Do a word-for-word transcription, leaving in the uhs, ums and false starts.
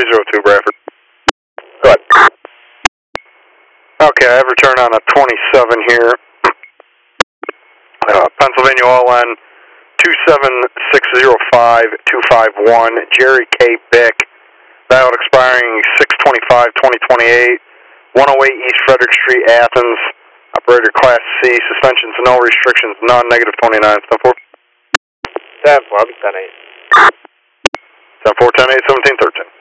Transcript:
zero two, Bradford. Go ahead. Okay, I have return on a twenty-seven here. Uh, Pennsylvania Oil Line two seven six zero five two five one, Jerry K. Bick, valid expiring six twenty-five twenty twenty-eight, one oh eight East Frederick Street, Athens, operator Class C, suspensions no, restrictions none, negative twenty-nine, ten four. ten four, I'll be ten eight. ten four, ten eight, seventeen thirteen.